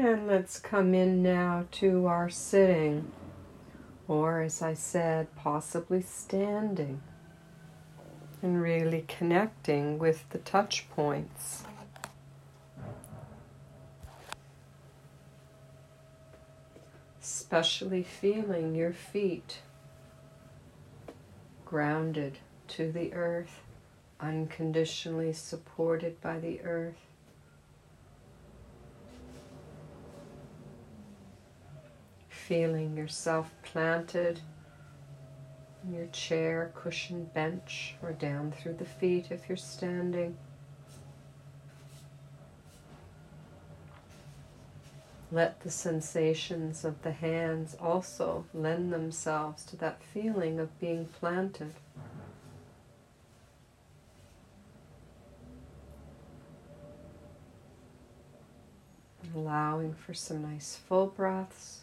And let's come in now to our sitting, or as I said, possibly standing, and really connecting with the touch points. Especially feeling your feet grounded to the earth, unconditionally supported by the earth. Feeling yourself planted in your chair, cushion, bench, or down through the feet if you're standing. Let the sensations of the hands also lend themselves to that feeling of being planted. Allowing for some nice full breaths.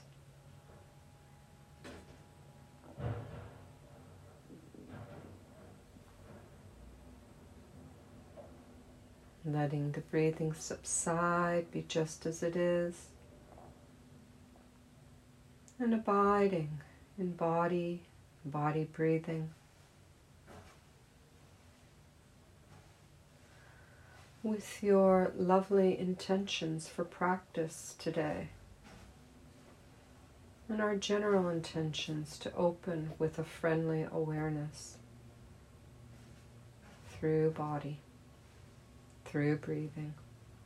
Letting the breathing subside, be just as it is. And abiding in body breathing. With your lovely intentions for practice today. And our general intentions to open with a friendly awareness through body, through breathing.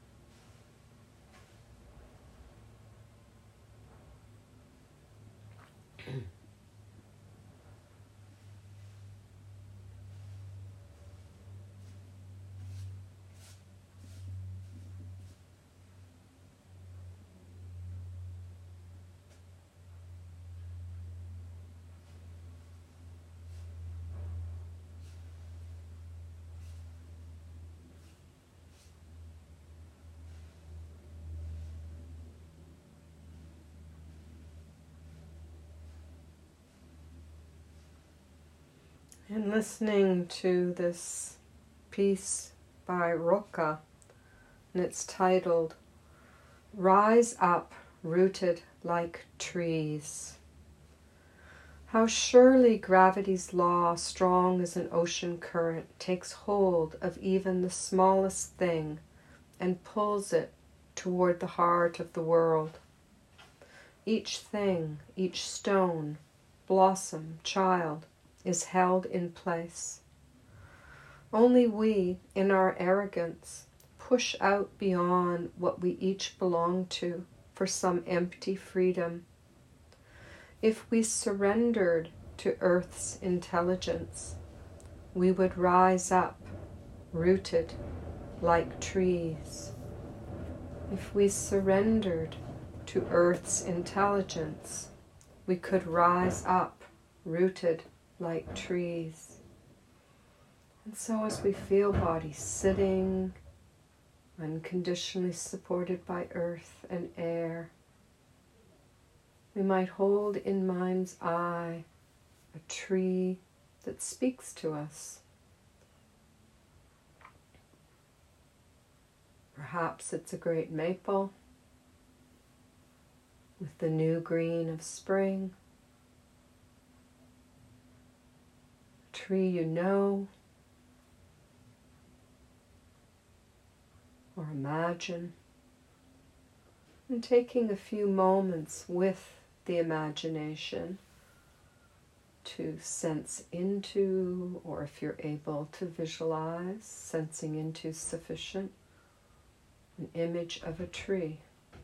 And listening to this piece by Roca, and it's titled, "Rise Up, Rooted Like Trees." How surely gravity's law, strong as an ocean current, takes hold of even the smallest thing and pulls it toward the heart of the world. Each thing, each stone, blossom, child, is held in place. Only we, in our arrogance, push out beyond what we each belong to for some empty freedom. If we surrendered to Earth's intelligence, we would rise up, rooted like trees. If we surrendered to Earth's intelligence, we could rise up, rooted like trees. And so as we feel body sitting, unconditionally supported by earth and air, we might hold in mind's eye a tree that speaks to us. Perhaps it's a great maple with the new green of spring. Tree you know or imagine, and taking a few moments with the imagination to sense into, or if you're able to visualize, sensing into sufficient, an image of a tree.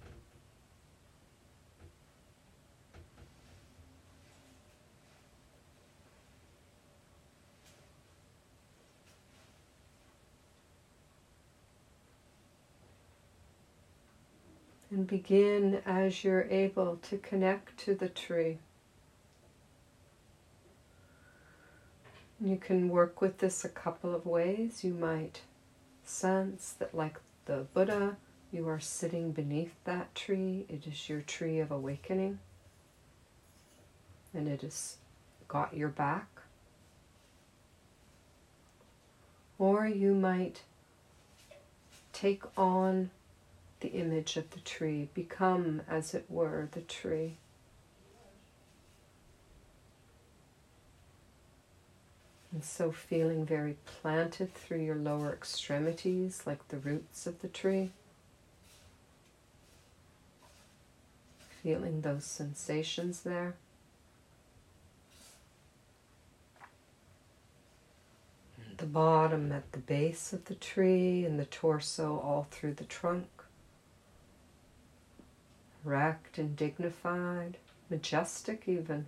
And begin as you're able to connect to the tree. You can work with this a couple of ways. You might sense that, like the Buddha, you are sitting beneath that tree. It is your tree of awakening, and it has got your back. Or you might take on the image of the tree, become, as it were, the tree. And so feeling very planted through your lower extremities, like the roots of the tree. Feeling those sensations there. The bottom at the base of the tree, and the torso all through the trunk. Erect and dignified, majestic even.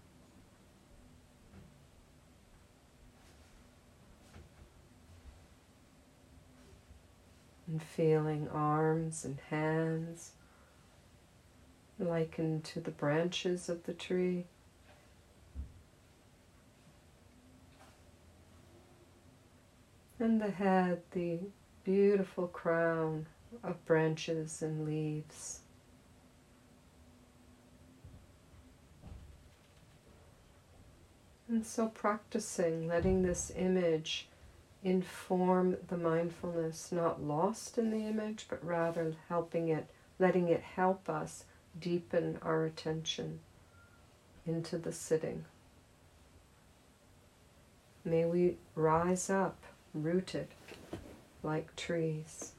And feeling arms and hands likened to the branches of the tree. And the head, the beautiful crown of branches and leaves. And so practicing, letting this image inform the mindfulness, not lost in the image, but rather helping it, letting it help us deepen our attention into the sitting. May we rise up, rooted like trees.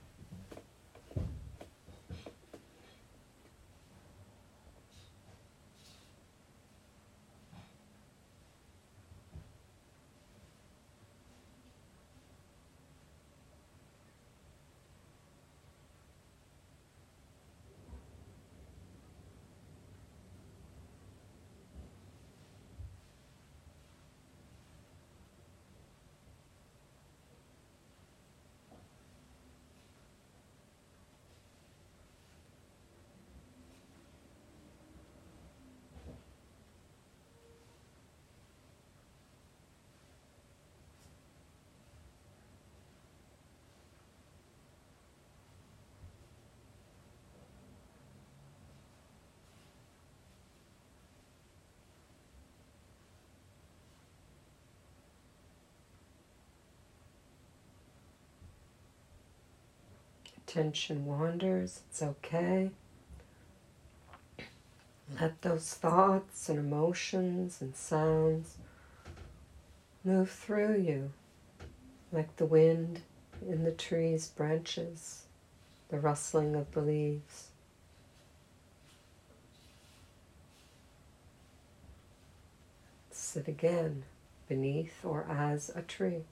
Attention wanders, it's okay. Let those thoughts and emotions and sounds move through you like the wind in the tree's branches, the rustling of the leaves. Sit again beneath or as a tree.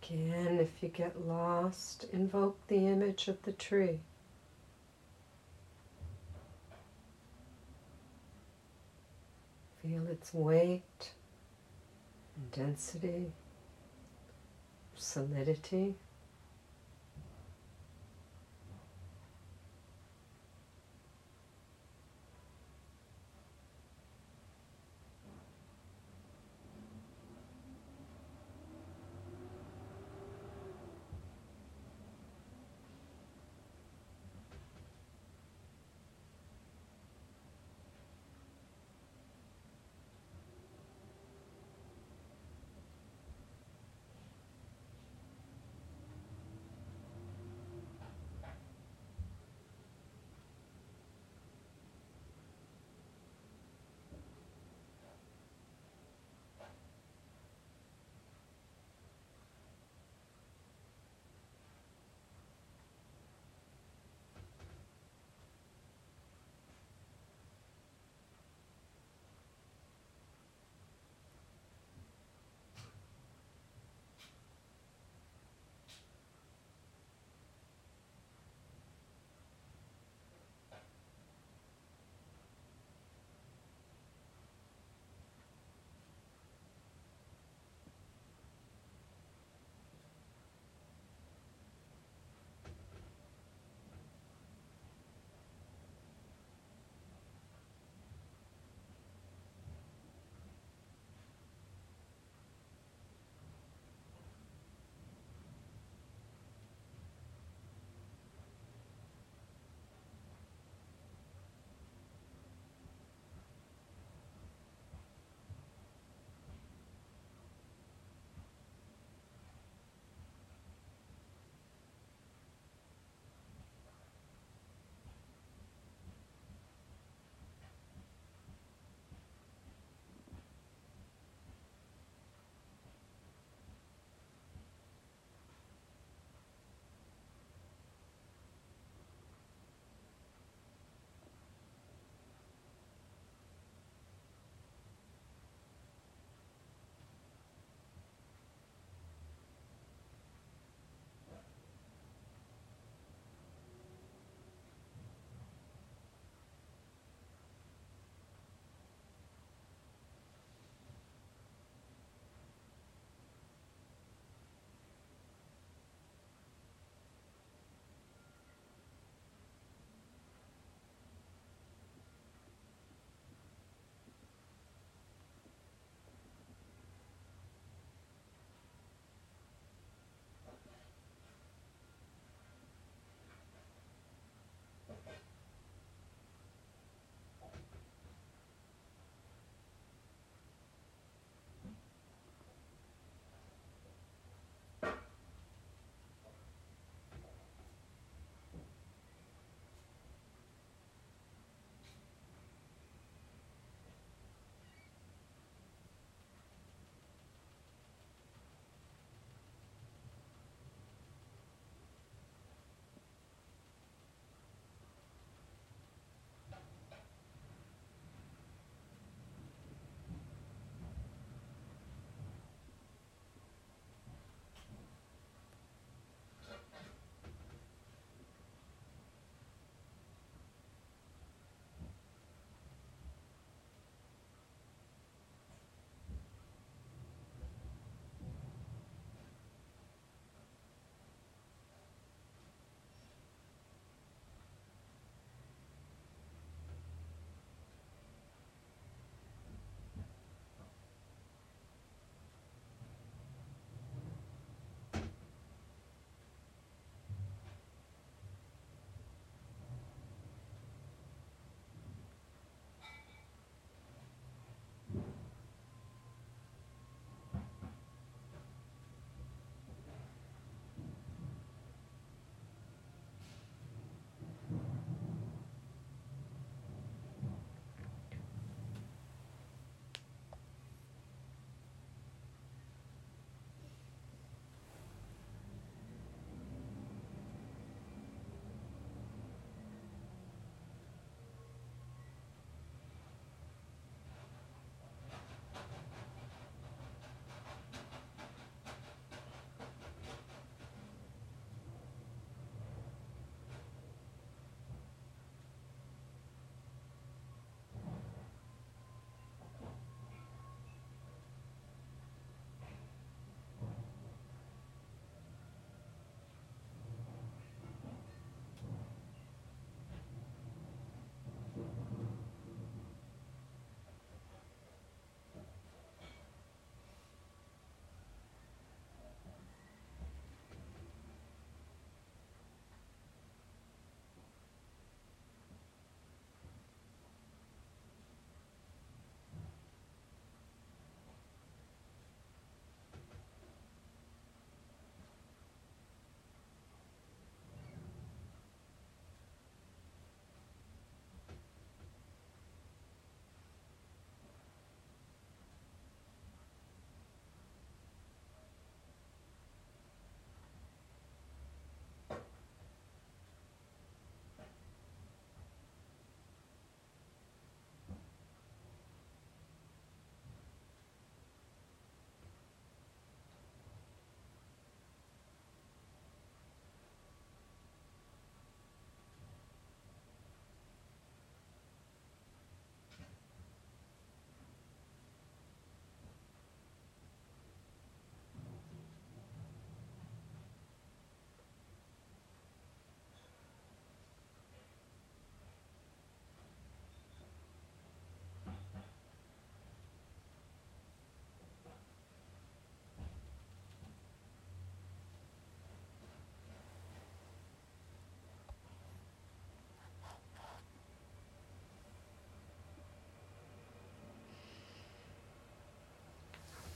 Again, if you get lost, invoke the image of the tree. Feel its weight, and density, solidity.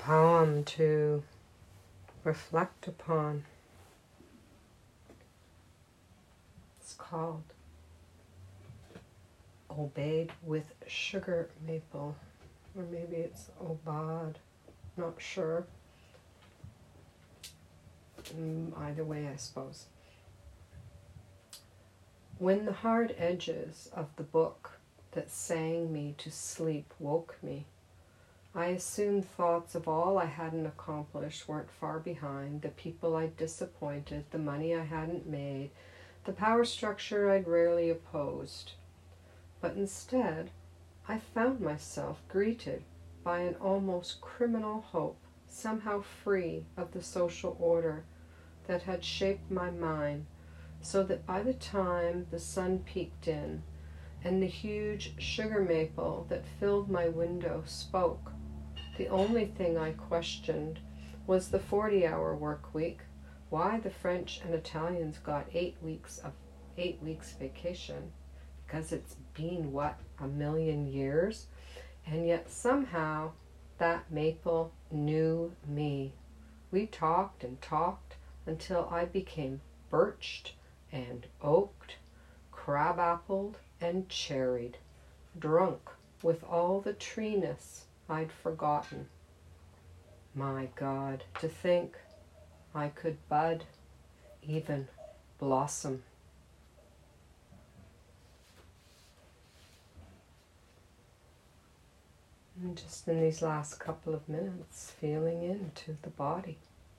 poem to reflect upon. It's called Obeyed with Sugar Maple, or maybe it's Obad, not sure. Either way, I suppose. When the hard edges of the book that sang me to sleep woke me, I assumed thoughts of all I hadn't accomplished weren't far behind, the people I'd disappointed, the money I hadn't made, the power structure I'd rarely opposed. But instead, I found myself greeted by an almost criminal hope, somehow free of the social order that had shaped my mind, so that by the time the sun peeked in and the huge sugar maple that filled my window spoke, the only thing I questioned was the 40-hour work week, why the French and Italians got 8 weeks vacation, because it's been, what, 1,000,000 years? And yet somehow that maple knew me. We talked and talked until I became birched and oaked, crab-appled and cherried, drunk with all the treeness I'd forgotten. My God, to think I could bud, even blossom. And just in these last couple of minutes, feeling into the body.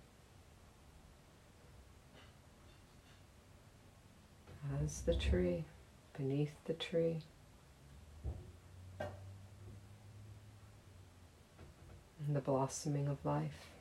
As the tree, beneath the tree. And the blossoming of life.